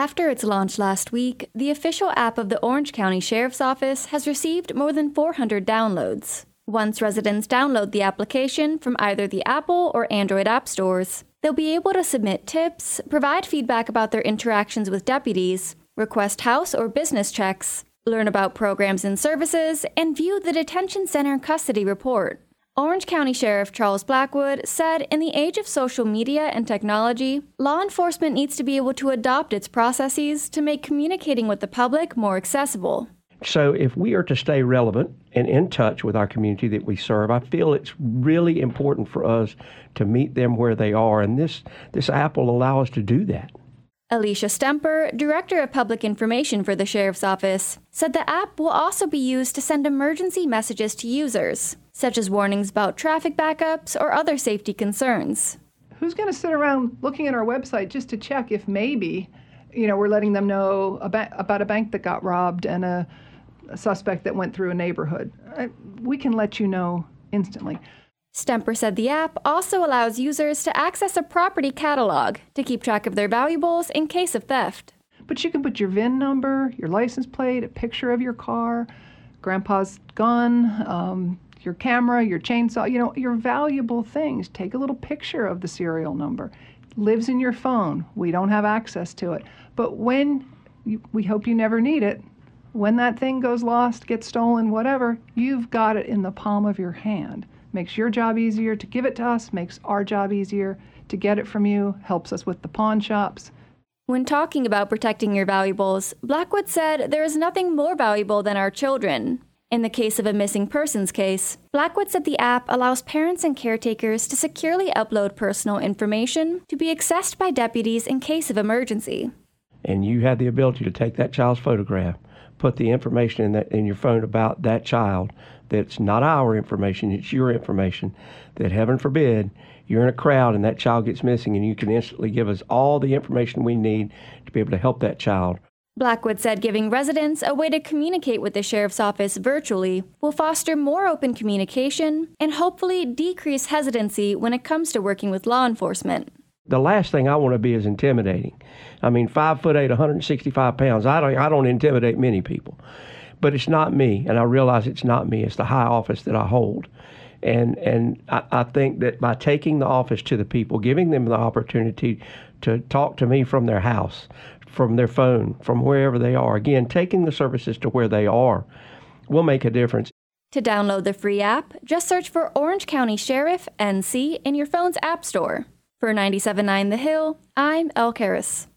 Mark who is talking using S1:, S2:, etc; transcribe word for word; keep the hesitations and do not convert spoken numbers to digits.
S1: After its launch last week, the official app of the Orange County Sheriff's Office has received more than four hundred downloads. Once residents download the application from either the Apple or Android app stores, they'll be able to submit tips, provide feedback about their interactions with deputies, request house or business checks, learn about programs and services, and view the detention center custody report. Orange County Sheriff Charles Blackwood said in the age of social media and technology, law enforcement needs to be able to adopt its processes to make communicating with the public more accessible.
S2: So if we are to stay relevant and in touch with our community that we serve, I feel it's really important for us to meet them where they are, and this, this app will allow us to do that.
S1: Alicia Stemper, Director of Public Information for the Sheriff's Office, said the app will also be used to send emergency messages to users, such as warnings about traffic backups or other safety concerns.
S3: Who's going to sit around looking at our website just to check if maybe, you know, we're letting them know about, about a bank that got robbed and a, a suspect that went through a neighborhood? I, we can let you know instantly.
S1: Stemper said the app also allows users to access a property catalog to keep track of their valuables in case of theft.
S3: But you can put your V I N number, your license plate, a picture of your car, grandpa's gun, um, your camera, your chainsaw, you know, your valuable things. Take a little picture of the serial number. It lives in your phone. We don't have access to it. But when, you, we hope you never need it, when that thing goes lost, gets stolen, whatever, you've got it in the palm of your hand. Makes your job easier to give it to us, makes our job easier to get it from you, helps us with the pawn shops.
S1: When talking about protecting your valuables, Blackwood said there is nothing more valuable than our children. In the case of a missing persons case, Blackwood said the app allows parents and caretakers to securely upload personal information to be accessed by deputies in case of emergency.
S2: And you have the ability to take that child's photograph, put the information in that in your phone about that child. That's not our information, it's your information, that heaven forbid you're in a crowd and that child gets missing, and you can instantly give us all the information we need to be able to help that child.
S1: Blackwood said giving residents a way to communicate with the Sheriff's Office virtually will foster more open communication and hopefully decrease hesitancy when it comes to working with law enforcement.
S2: The last thing I want to be is intimidating. I mean, five foot eight, one hundred sixty-five pounds, I don't, I don't intimidate many people. But it's not me, and I realize it's not me. It's the high office that I hold. And and I, I think that by taking the office to the people, giving them the opportunity to talk to me from their house, from their phone, from wherever they are, again, taking the services to where they are, will make a difference.
S1: To download the free app, just search for Orange County Sheriff N C in your phone's app store. For ninety-seven point nine The Hill, I'm Elle Karas.